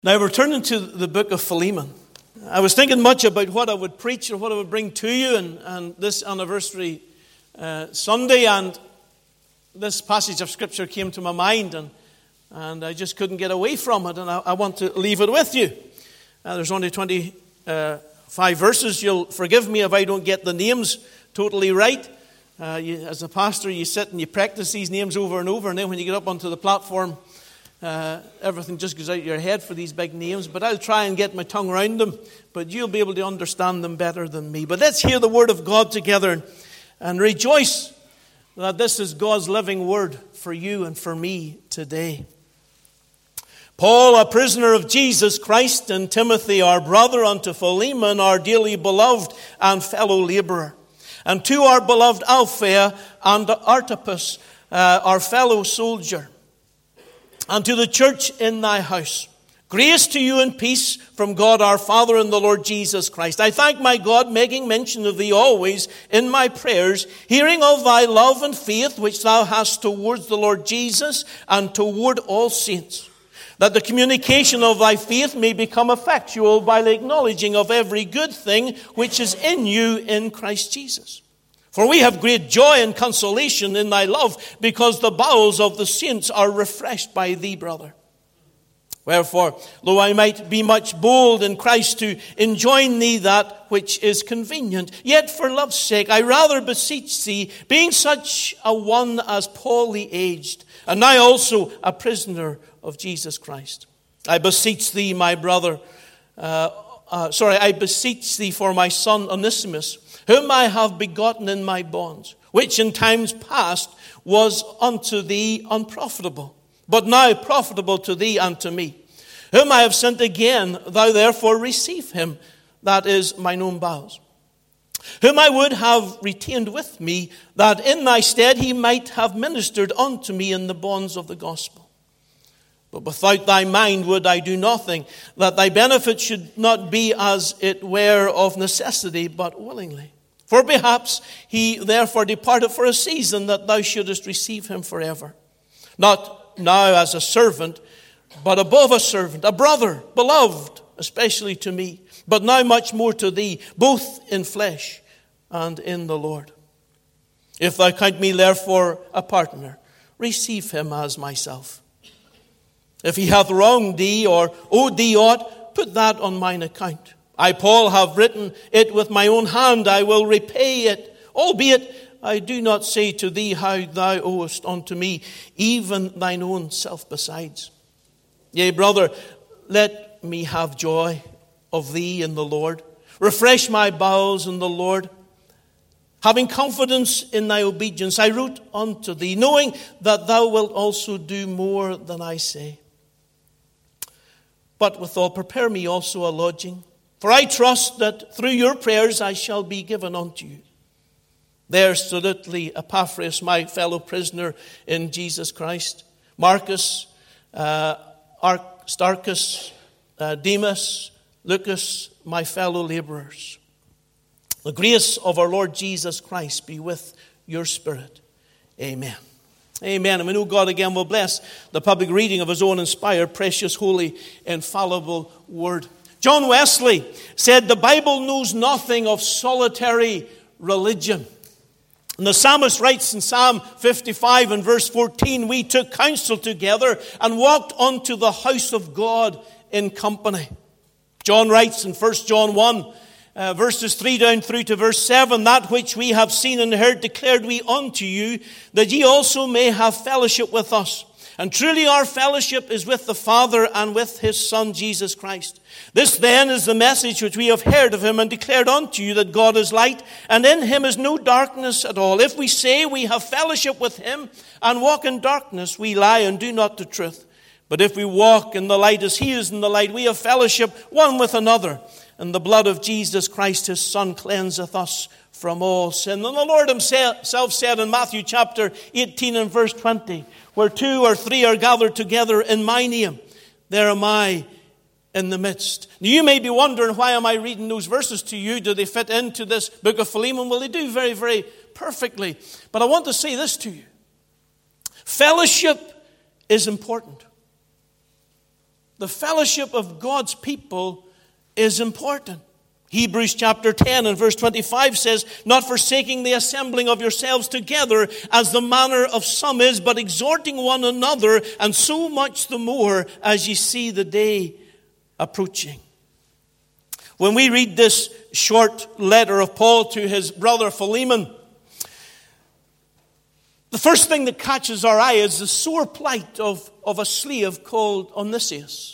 Now we're turning to the book of Philemon. I was thinking much about what I would preach or what I would bring to you and this anniversary Sunday, and this passage of Scripture came to my mind, and I just couldn't get away from it, and I want to leave it with you. There's only 25 verses. You'll forgive me if I don't get the names totally right. As a pastor, you sit and you practice these names over and over, and then when you get up onto the platform, everything just goes out of your head for these big names. But I'll try and get my tongue around them, but you'll be able to understand them better than me. But let's hear the word of God together and rejoice that this is God's living word for you and for me today. Paul, a prisoner of Jesus Christ, and Timothy, our brother, unto Philemon, our dearly beloved and fellow laborer, and to our beloved Alphaea and Archippus, our fellow soldier, and to the church in thy house. Grace to you and peace from God our Father and the Lord Jesus Christ. I thank my God, making mention of thee always in my prayers, hearing of thy love and faith which thou hast towards the Lord Jesus and toward all saints, that the communication of thy faith may become effectual by the acknowledging of every good thing which is in you in Christ Jesus. For we have great joy and consolation in thy love, because the bowels of the saints are refreshed by thee, brother. Wherefore, though I might be much bold in Christ to enjoin thee that which is convenient, yet for love's sake I rather beseech thee, being such a one as Paul the aged, and now also a prisoner of Jesus Christ. I beseech thee, my brother, I beseech thee for my son Onesimus, whom I have begotten in my bonds, which in times past was unto thee unprofitable, but now profitable to thee and to me, whom I have sent again. Thou therefore receive him, that is mine own bowels, whom I would have retained with me, that in thy stead he might have ministered unto me in the bonds of the gospel. But without thy mind would I do nothing, that thy benefit should not be as it were of necessity, but willingly. For perhaps he therefore departed for a season, that thou shouldest receive him forever. Not now as a servant, but above a servant, a brother, beloved, especially to me, but now much more to thee, both in flesh and in the Lord. If thou count me therefore a partner, receive him as myself. If he hath wronged thee or owed thee aught, put that on mine account. I, Paul, have written it with my own hand. I will repay it, albeit I do not say to thee how thou owest unto me, even thine own self besides. Yea, brother, let me have joy of thee in the Lord. Refresh my bowels in the Lord. Having confidence in thy obedience, I wrote unto thee, knowing that thou wilt also do more than I say. But withal, prepare me also a lodging, for I trust that through your prayers I shall be given unto you. There solidly Epaphras, my fellow prisoner in Jesus Christ, Marcus, Aristarchus, Demas, Lucas, my fellow laborers. The grace of our Lord Jesus Christ be with your spirit. Amen. Amen. And we know God again will bless the public reading of his own inspired, precious, holy, infallible word. John Wesley said, the Bible knows nothing of solitary religion. And the psalmist writes in Psalm 55 and verse 14, we took counsel together and walked unto the house of God in company. John writes in 1 John 1, verses 3 down through to verse 7, that which we have seen and heard declared we unto you, that ye also may have fellowship with us. And truly our fellowship is with the Father and with his Son Jesus Christ. This then is the message which we have heard of him and declared unto you, that God is light, and in him is no darkness at all. If we say we have fellowship with him and walk in darkness, we lie and do not the truth. But if we walk in the light as he is in the light, we have fellowship one with another. And the blood of Jesus Christ, his Son, cleanseth us from all sin. And the Lord himself said in Matthew chapter 18 and verse 20, where 2 or 3 are gathered together in my name, there am I in the midst. Now you may be wondering, why am I reading those verses to you? Do they fit into this book of Philemon? Well, they do very, very perfectly. But I want to say this to you. Fellowship is important. the fellowship of God's people is important. Hebrews chapter 10 and verse 25 says, not forsaking the assembling of yourselves together as the manner of some is, but exhorting one another, and so much the more as ye see the day approaching. When we read this short letter of Paul to his brother Philemon, the first thing that catches our eye is the sore plight of a slave called Onesimus.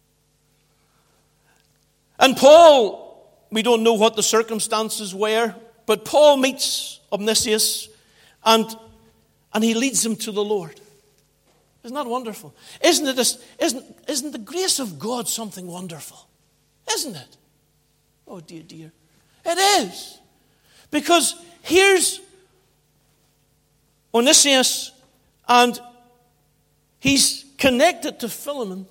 And Paul, we don't know what the circumstances were, but Paul meets Onesimus and he leads him to the Lord. Isn't that wonderful? Isn't the grace of God something wonderful? Isn't it? Oh dear, dear. It is. Because here's Onesimus, and he's connected to Philemon.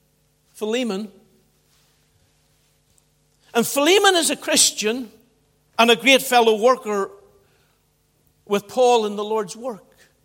And Philemon is a Christian and a great fellow worker with Paul in the Lord's work.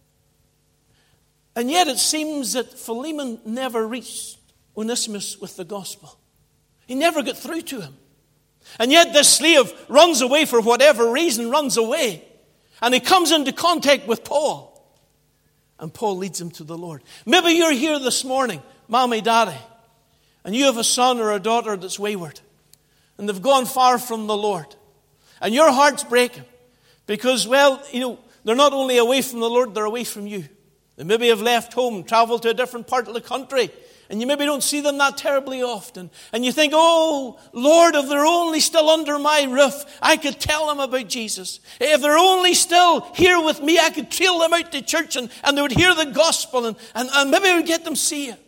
And yet it seems that Philemon never reached Onesimus with the gospel. He never got through to him. And yet this slave runs away for whatever reason, runs away. And he comes into contact with Paul. And Paul leads him to the Lord. Maybe you're here this morning, mommy, daddy, and you have a son or a daughter that's wayward. And they've gone far from the Lord. And your heart's breaking. Because, well, they're not only away from the Lord, they're away from you. They maybe have left home, traveled to a different part of the country. And you maybe don't see them that terribly often. And you think, oh, Lord, if they're only still under my roof, I could tell them about Jesus. If they're only still here with me, I could trail them out to church and they would hear the gospel and maybe I would get them saved.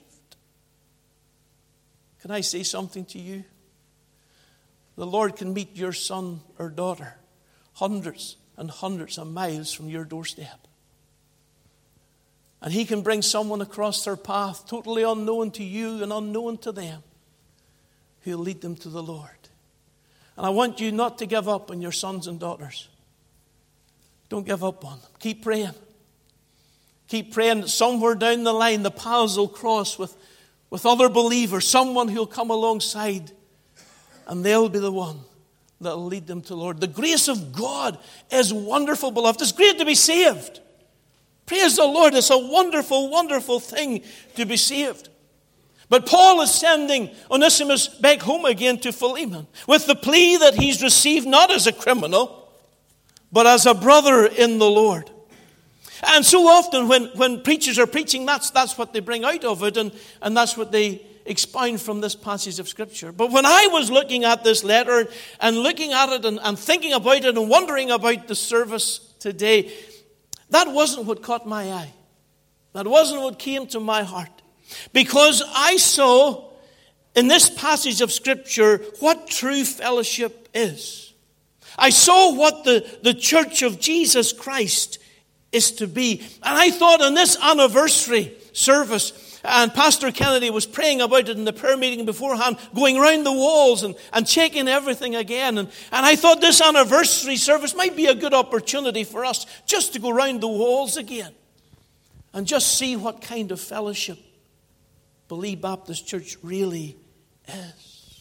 Can I say something to you? The Lord can meet your son or daughter hundreds and hundreds of miles from your doorstep. And He can bring someone across their path, totally unknown to you and unknown to them, who'll lead them to the Lord. And I want you not to give up on your sons and daughters. Don't give up on them. Keep praying. Keep praying that somewhere down the line the paths will cross with other believers, someone who'll come alongside, and they'll be the one that'll lead them to the Lord. The grace of God is wonderful, beloved. It's great to be saved. Praise the Lord. It's a wonderful, wonderful thing to be saved. But Paul is sending Onesimus back home again to Philemon with the plea that he's received not as a criminal, but as a brother in the Lord. And so often when preachers are preaching, that's what they bring out of it, and that's what they expound from this passage of Scripture. But when I was looking at this letter and looking at it and thinking about it and wondering about the service today, that wasn't what caught my eye. That wasn't what came to my heart. Because I saw in this passage of Scripture what true fellowship is. I saw what the church of Jesus Christ is to be. And I thought in this anniversary service, and Pastor Kennedy was praying about it in the prayer meeting beforehand, going around the walls and checking everything again. And I thought this anniversary service might be a good opportunity for us just to go around the walls again and just see what kind of fellowship Believe Baptist Church really is.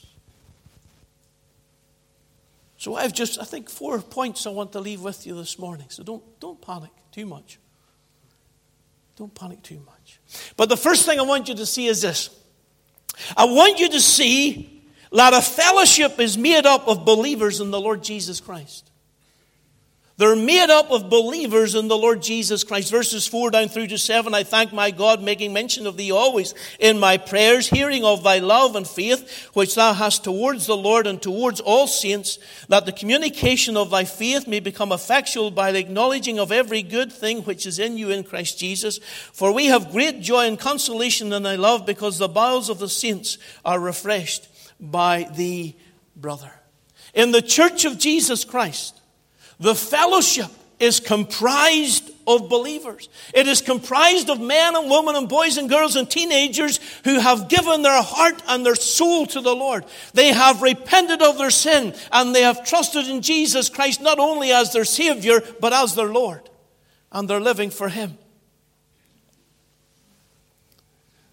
So I think 4 points I want to leave with you this morning. So don't panic too much. Don't panic too much. But the first thing I want you to see is this. I want you to see that a fellowship is made up of believers in the Lord Jesus Christ. They're made up of believers in the Lord Jesus Christ. Verses 4 down through to 7, I thank my God, making mention of thee always in my prayers, hearing of thy love and faith, which thou hast towards the Lord and towards all saints, that the communication of thy faith may become effectual by the acknowledging of every good thing which is in you in Christ Jesus. For we have great joy and consolation in thy love, because the bowels of the saints are refreshed by thee, brother. In the church of Jesus Christ, the fellowship is comprised of believers. It is comprised of men and women and boys and girls and teenagers who have given their heart and their soul to the Lord. They have repented of their sin and they have trusted in Jesus Christ not only as their Savior but as their Lord. And they're living for Him.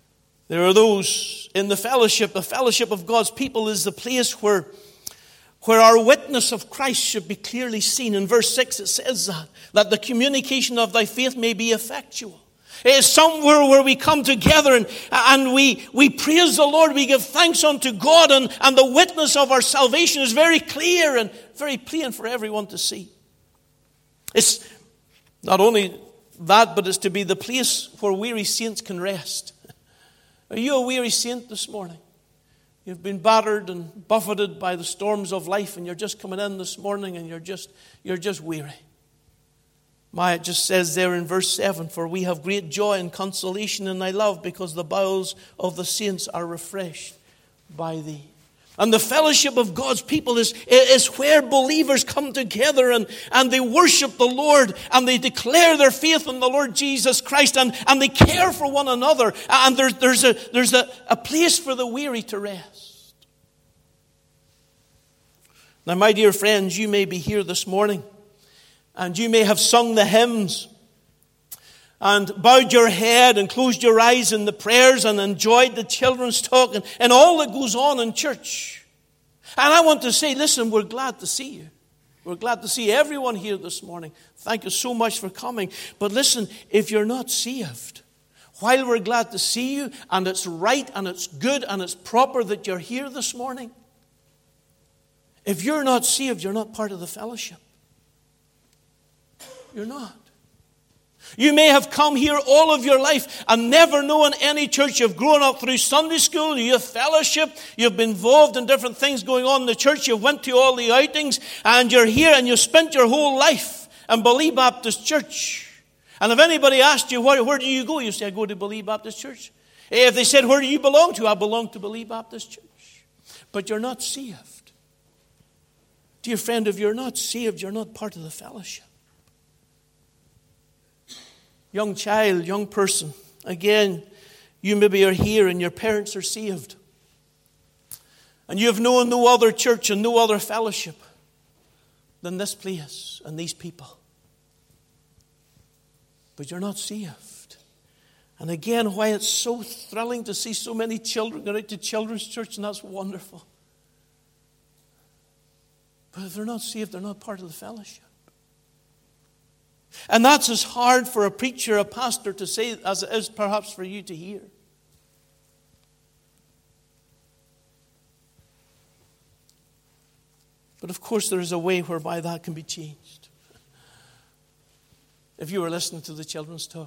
There are those in the fellowship of God's people is the place where our witness of Christ should be clearly seen. In verse 6 it says that the communication of thy faith may be effectual. It is somewhere where we come together and we praise the Lord, we give thanks unto God, and the witness of our salvation is very clear and very plain for everyone to see. It's not only that, but it's to be the place where weary saints can rest. Are you a weary saint this morning? You've been battered and buffeted by the storms of life, and you're just coming in this morning and you're just weary. It just says there in verse 7, for we have great joy and consolation in thy love, because the bowels of the saints are refreshed by thee. And the fellowship of God's people is where believers come together and they worship the Lord, and they declare their faith in the Lord Jesus Christ, and they care for one another. And there's a place for the weary to rest. Now, my dear friends, you may be here this morning, and you may have sung the hymns and bowed your head and closed your eyes in the prayers and enjoyed the children's talk and all that goes on in church. And I want to say, listen, we're glad to see you. We're glad to see everyone here this morning. Thank you so much for coming. But listen, if you're not saved, while we're glad to see you, and it's right and it's good and it's proper that you're here this morning, if you're not saved, you're not part of the fellowship. You're not. You may have come here all of your life and never known any church. You've grown up through Sunday school, youth fellowship, you've been involved in different things going on in the church, you've went to all the outings, and you're here and you've spent your whole life in Belize Baptist Church. And if anybody asked you, where do you go? You say, I go to Belize Baptist Church. If they said, where do you belong to? I belong to Belize Baptist Church. But you're not saved. Dear friend, if you're not saved, you're not part of the fellowship. Young child, young person, again, you maybe are here and your parents are saved. And you have known no other church and no other fellowship than this place and these people. But you're not saved. And again, why it's so thrilling to see so many children go out to children's church, and that's wonderful. But if they're not saved, they're not part of the fellowship. And that's as hard for a preacher, a pastor to say as it is perhaps for you to hear. But of course there is a way whereby that can be changed. If you were listening to the children's talk,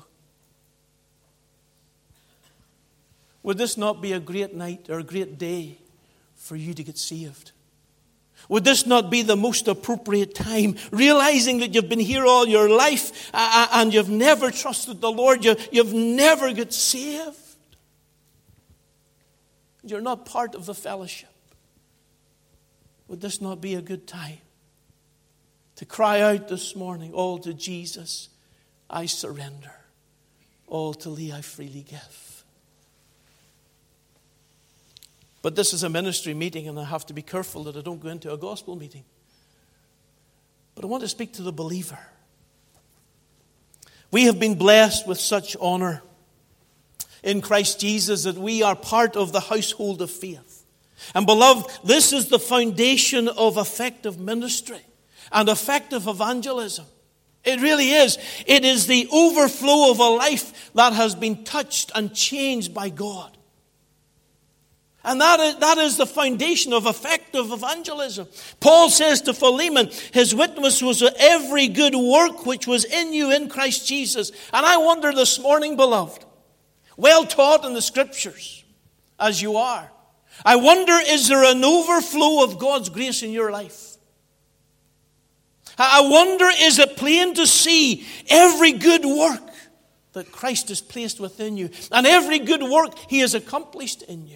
would this not be a great night or a great day for you to get saved? Would this not be the most appropriate time, realizing that you've been here all your life and you've never trusted the Lord, you've never got saved? You're not part of the fellowship. Would this not be a good time to cry out this morning, all to Jesus I surrender, all to Thee I freely give? But this is a ministry meeting, and I have to be careful that I don't go into a gospel meeting. But I want to speak to the believer. We have been blessed with such honor in Christ Jesus that we are part of the household of faith. And beloved, this is the foundation of effective ministry and effective evangelism. It really is. It is the overflow of a life that has been touched and changed by God. And that is the foundation of effective evangelism. Paul says to Philemon, his witness was every good work which was in you in Christ Jesus. And I wonder this morning, beloved, well taught in the Scriptures as you are, I wonder, is there an overflow of God's grace in your life? I wonder, is it plain to see every good work that Christ has placed within you and every good work He has accomplished in you?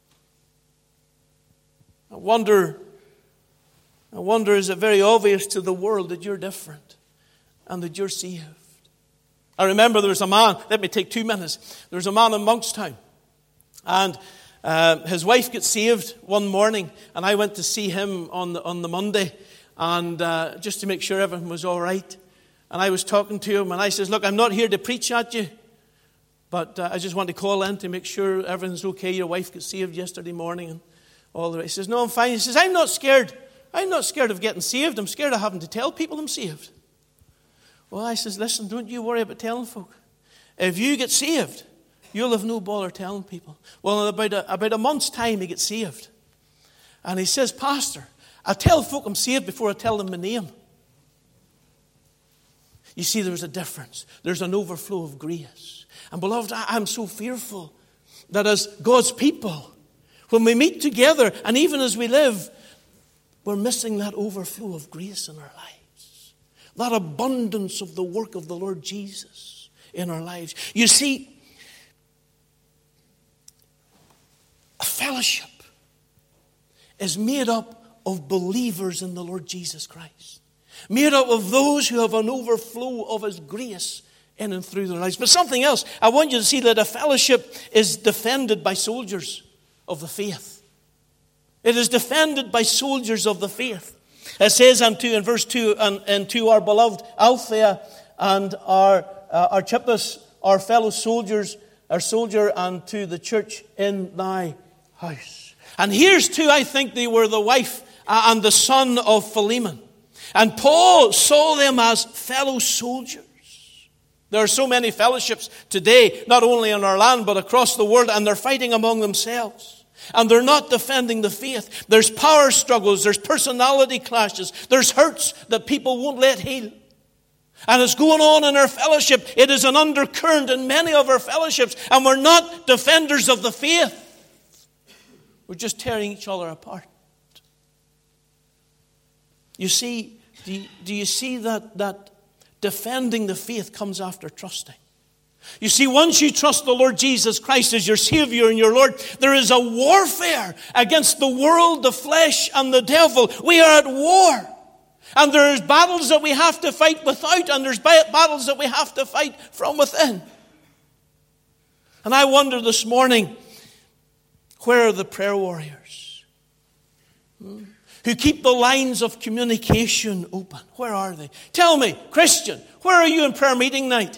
I wonder, is it very obvious to the world that you're different and that you're saved? I remember there was a man, let me take 2 minutes. There was a man in Monkstown, and his wife got saved one morning, and I went to see him on the Monday, and just to make sure everything was all right. And I was talking to him, and I says, look, I'm not here to preach at you, But I just want to call in to make sure everything's okay. Your wife got saved yesterday morning and all the rest. He says, no, I'm fine. He says, I'm not scared. I'm not scared of getting saved. I'm scared of having to tell people I'm saved. Well, I says, listen, don't you worry about telling folk. If you get saved, you'll have no bother telling people. Well, in about a month's time, he gets saved. And he says, Pastor, I tell folk I'm saved before I tell them my name. You see, there's a difference. There's an overflow of grace. And beloved, I'm so fearful that as God's people, when we meet together and even as we live, we're missing that overflow of grace in our lives. That abundance of the work of the Lord Jesus in our lives. You see, a fellowship is made up of believers in the Lord Jesus Christ. Made up of those who have an overflow of His grace in and through their lives. But something else, I want you to see that a fellowship is defended by soldiers of the faith. It is defended by soldiers of the faith. It says in verse 2, and to our beloved Althea and our Archippus, our fellow soldiers, our soldier, and to the church in thy house. And here's two, I think they were the wife and the son of Philemon. And Paul saw them as fellow soldiers. There are so many fellowships today, not only in our land, but across the world, and they're fighting among themselves. And they're not defending the faith. There's power struggles, there's personality clashes, there's hurts that people won't let heal. And it's going on in our fellowship. It is an undercurrent in many of our fellowships, and we're not defenders of the faith. We're just tearing each other apart. You see, do you see that defending the faith comes after trusting? You see, once you trust the Lord Jesus Christ as your Savior and your Lord, there is a warfare against the world, the flesh, and the devil. We are at war. And there's battles that we have to fight without, and there's battles that we have to fight from within. And I wonder this morning, where are the prayer warriors? Who keep the lines of communication open? Where are they? Tell me, Christian, where are you in prayer meeting night?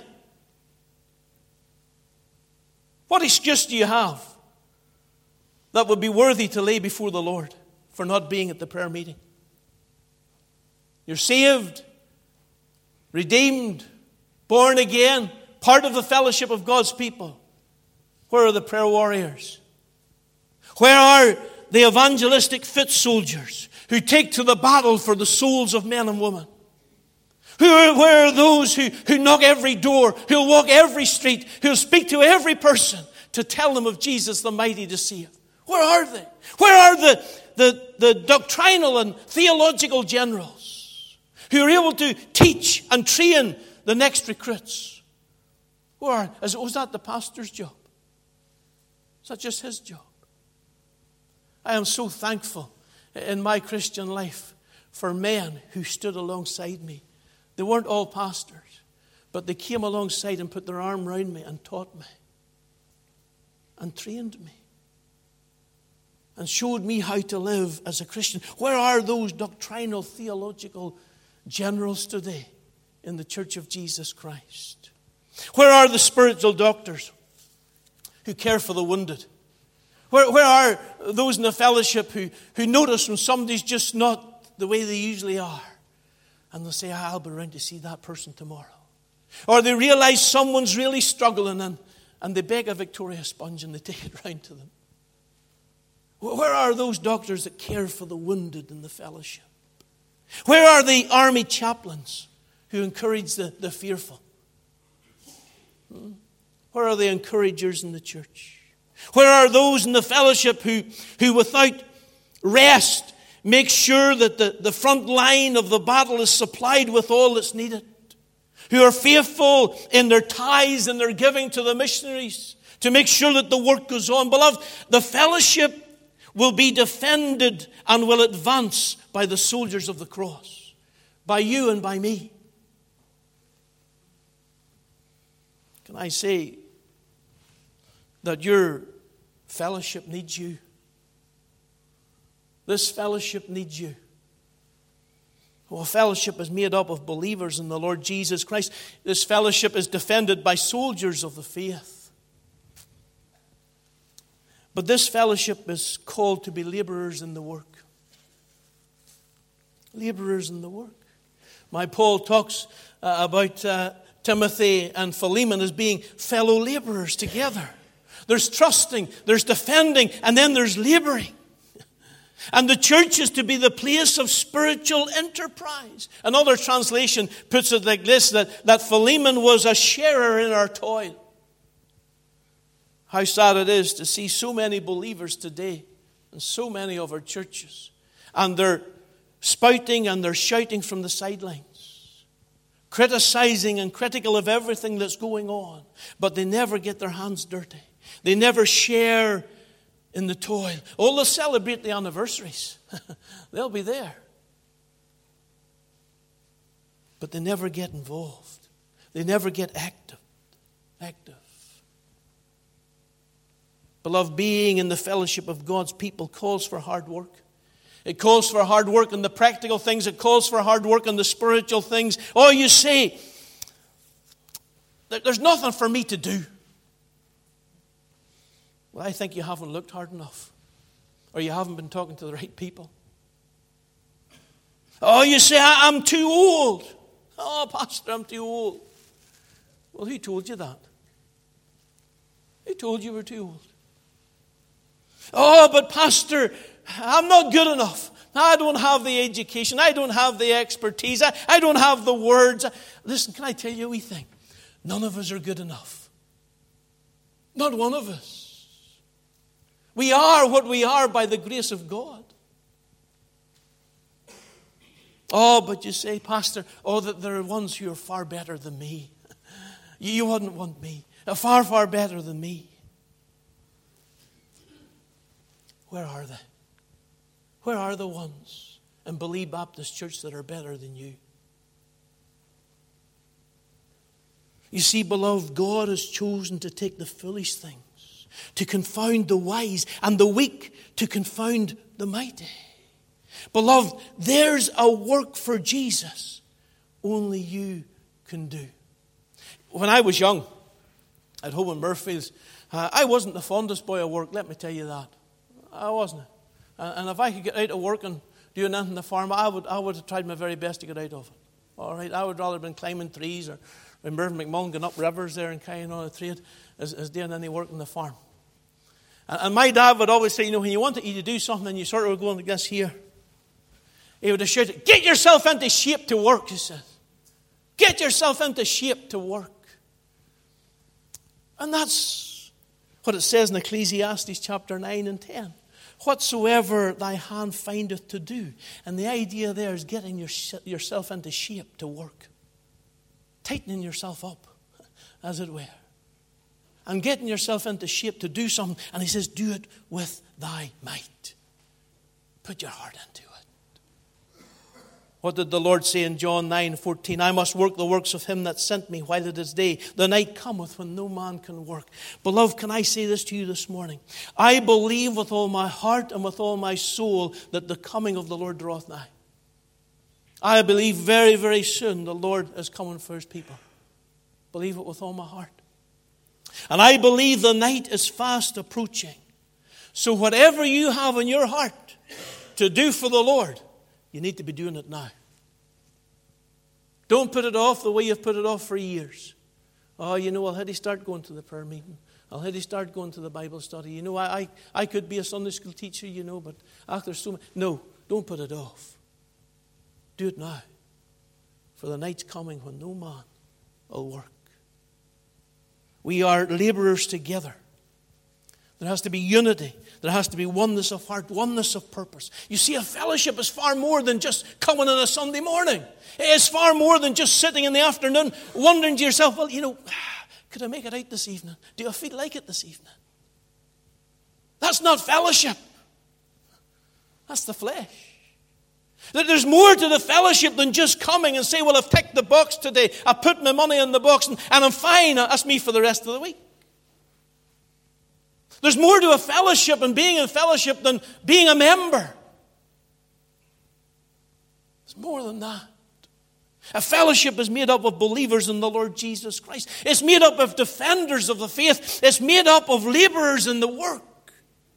What excuse do you have that would be worthy to lay before the Lord for not being at the prayer meeting? You're saved, redeemed, born again, part of the fellowship of God's people. Where are the prayer warriors? Where are the evangelistic foot soldiers who take to the battle for the souls of men and women? Where are those who knock every door, who'll walk every street, who'll speak to every person to tell them of Jesus the mighty to save? Where are they? Where are the doctrinal and theological generals who are able to teach and train the next recruits? Was that the pastor's job? Is that just his job? I am so thankful in my Christian life for men who stood alongside me. They weren't all pastors, but they came alongside and put their arm around me and taught me and trained me and showed me how to live as a Christian. Where are those doctrinal, theological generals today in the Church of Jesus Christ? Where are the spiritual doctors who care for the wounded? Where are those in the fellowship who notice when somebody's just not the way they usually are? And they'll say, I'll be around to see that person tomorrow. Or they realize someone's really struggling and they beg a Victoria sponge and they take it round to them. Where are those doctors that care for the wounded in the fellowship? Where are the army chaplains who encourage the fearful? Where are the encouragers in the church? Where are those in the fellowship who without rest make sure that the front line of the battle is supplied with all that's needed? Who are faithful in their tithes and their giving to the missionaries to make sure that the work goes on? Beloved, the fellowship will be defended and will advance by the soldiers of the cross, by you and by me. Can I say that your fellowship needs you? This fellowship needs you. Well, fellowship is made up of believers in the Lord Jesus Christ. This fellowship is defended by soldiers of the faith. But this fellowship is called to be laborers in the work. Laborers in the work. My Paul talks about Timothy and Philemon as being fellow laborers together. There's trusting, there's defending, and then there's laboring. And the church is to be the place of spiritual enterprise. Another translation puts it like this, that Philemon was a sharer in our toil. How sad it is to see so many believers today in so many of our churches. And they're spouting and they're shouting from the sidelines, criticizing and critical of everything that's going on. But they never get their hands dirty. They never share in the toil. Oh, they'll celebrate the anniversaries. They'll be there. But they never get involved. They never get active. Beloved, being in the fellowship of God's people calls for hard work. It calls for hard work in the practical things. It calls for hard work in the spiritual things. Oh, you say, there's nothing for me to do. Well, I think you haven't looked hard enough. Or you haven't been talking to the right people. Oh, you say, I'm too old. Oh, Pastor, I'm too old. Well, who told you that? Who told you were too old? Oh, but Pastor, I'm not good enough. I don't have the education. I don't have the expertise. I don't have the words. Listen, can I tell you a wee thing? None of us are good enough. Not one of us. We are what we are by the grace of God. Oh, but you say, Pastor, that there are ones who are far better than me. You wouldn't want me. Far, far better than me. Where are they? Where are the ones in Believe Baptist Church that are better than you? You see, beloved, God has chosen to take the foolish things, to confound the wise, and the weak to confound the mighty. Beloved, there's a work for Jesus only you can do. When I was young, at home in Murphy's, I wasn't the fondest boy of work, let me tell you that. I wasn't. And if I could get out of work and do anything in the farm, I would have tried my very best to get out of it. All right, I would rather have been climbing trees or when Mervyn McMullen going up rivers there and carrying on a trade as doing any work in the farm. And my dad would always say, when you wanted you to do something and you sort of were going like this here, he would have shouted, get yourself into shape to work, he said. Get yourself into shape to work. And that's what it says in Ecclesiastes chapter 9 and 10. Whatsoever thy hand findeth to do. And the idea there is getting yourself into shape to work. Tightening yourself up, as it were. And getting yourself into shape to do something. And he says, do it with thy might. Put your heart into it. What did the Lord say in John 9:14? I must work the works of him that sent me while it is day. The night cometh when no man can work. Beloved, can I say this to you this morning? I believe with all my heart and with all my soul that the coming of the Lord draweth nigh. I believe very, very soon the Lord is coming for his people. Believe it with all my heart. And I believe the night is fast approaching. So whatever you have in your heart to do for the Lord, you need to be doing it now. Don't put it off the way you've put it off for years. Oh, I'll have to start going to the prayer meeting. I'll have to start going to the Bible study. I could be a Sunday school teacher, but after so much. No, don't put it off. Do it now. For the night's coming when no man will work. We are laborers together. There has to be unity. There has to be oneness of heart, oneness of purpose. You see, a fellowship is far more than just coming on a Sunday morning. It's far more than just sitting in the afternoon wondering to yourself, could I make it out this evening? Do I feel like it this evening? That's not fellowship. That's the flesh. There's more to the fellowship than just coming and say, well, I've ticked the box today. I put my money in the box and I'm fine. That's me for the rest of the week. There's more to a fellowship and being in fellowship than being a member. It's more than that. A fellowship is made up of believers in the Lord Jesus Christ. It's made up of defenders of the faith. It's made up of laborers in the work.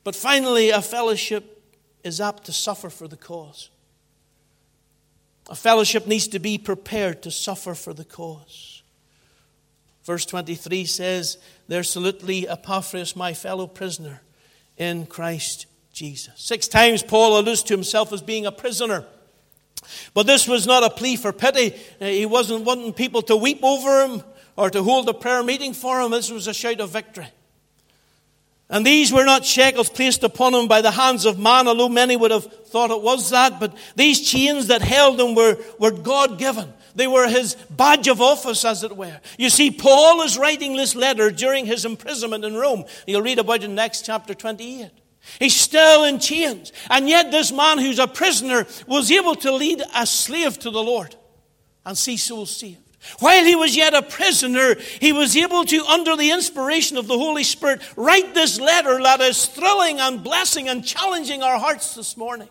But finally, a fellowship is apt to suffer for the cause. A fellowship needs to be prepared to suffer for the cause. Verse 23 says, "There salute thee, Epaphras, my fellow prisoner in Christ Jesus." 6 times Paul alludes to himself as being a prisoner. But this was not a plea for pity. He wasn't wanting people to weep over him or to hold a prayer meeting for him. This was a shout of victory. And these were not shackles placed upon him by the hands of man, although many would have thought it was that. But these chains that held him were God-given. They were his badge of office, as it were. You see, Paul is writing this letter during his imprisonment in Rome. You'll read about it in Acts chapter 28. He's still in chains. And yet this man who's a prisoner was able to lead a slave to the Lord and see souls saved. While he was yet a prisoner, he was able to, under the inspiration of the Holy Spirit, write this letter that is thrilling and blessing and challenging our hearts this morning.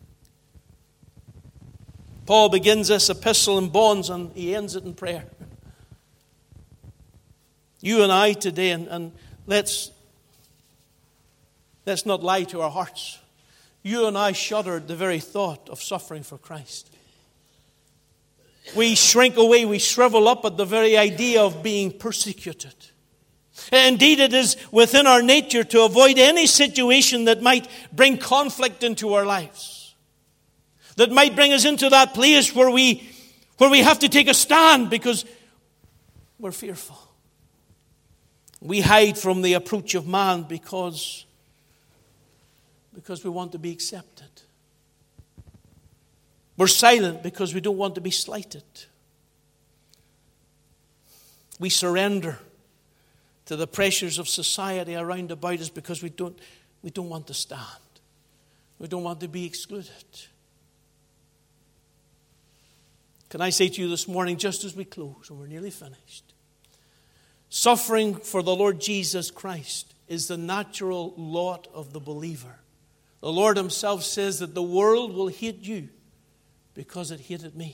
Paul begins this epistle in bonds and he ends it in prayer. You and I today, and let's not lie to our hearts. You and I shudder at the very thought of suffering for Christ. We shrink away, we shrivel up at the very idea of being persecuted. Indeed, it is within our nature to avoid any situation that might bring conflict into our lives. That might bring us into that place where we have to take a stand because we're fearful. We hide from the approach of man because we want to be accepted. We're silent because we don't want to be slighted. We surrender to the pressures of society around about us because we don't want to stand. We don't want to be excluded. Can I say to you this morning, just as we close, and we're nearly finished, suffering for the Lord Jesus Christ is the natural lot of the believer. The Lord himself says that the world will hate you because it hated me.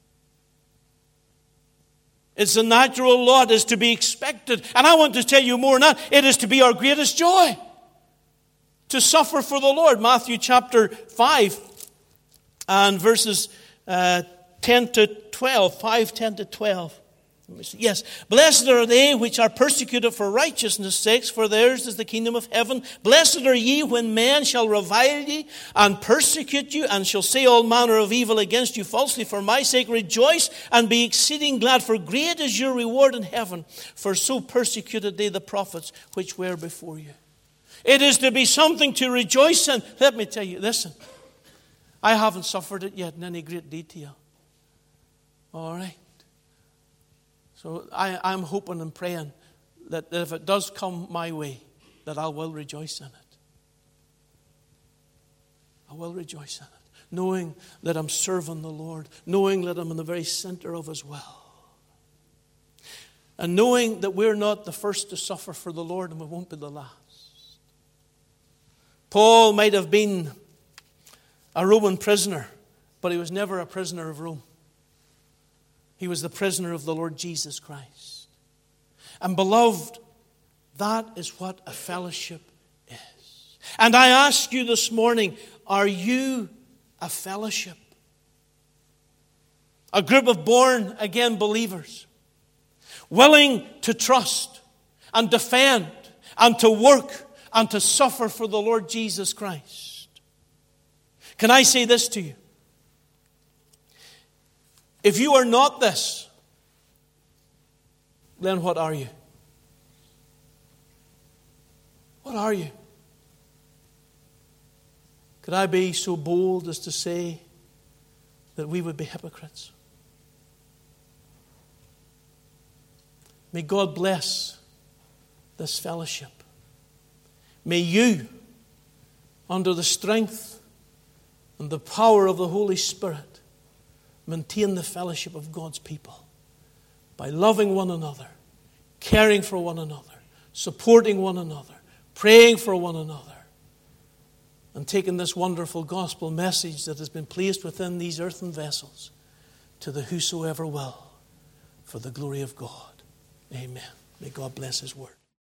It's the natural lot, is to be expected. And I want to tell you more than that. It is to be our greatest joy to suffer for the Lord. Matthew chapter 5 and verses 10 to 12. 5, 10 to 12. Yes. Blessed are they which are persecuted for righteousness' sakes, for theirs is the kingdom of heaven. Blessed are ye when men shall revile ye and persecute you, and shall say all manner of evil against you falsely for my sake. Rejoice and be exceeding glad, for great is your reward in heaven. For so persecuted they the prophets which were before you. It is to be something to rejoice in. Let me tell you, listen, I haven't suffered it yet in any great detail. All right. So I'm hoping and praying that if it does come my way, that I will rejoice in it. I will rejoice in it. Knowing that I'm serving the Lord. Knowing that I'm in the very center of his will. And knowing that we're not the first to suffer for the Lord and we won't be the last. Paul might have been a Roman prisoner, but he was never a prisoner of Rome. He was the prisoner of the Lord Jesus Christ. And beloved, that is what a fellowship is. And I ask you this morning, are you a fellowship? A group of born again believers, willing to trust and defend and to work and to suffer for the Lord Jesus Christ. Can I say this to you? If you are not this, then what are you? What are you? Could I be so bold as to say that we would be hypocrites? May God bless this fellowship. May you, under the strength and the power of the Holy Spirit, maintain the fellowship of God's people by loving one another, caring for one another, supporting one another, praying for one another, and taking this wonderful gospel message that has been placed within these earthen vessels to the whosoever will, for the glory of God. Amen. May God bless his word.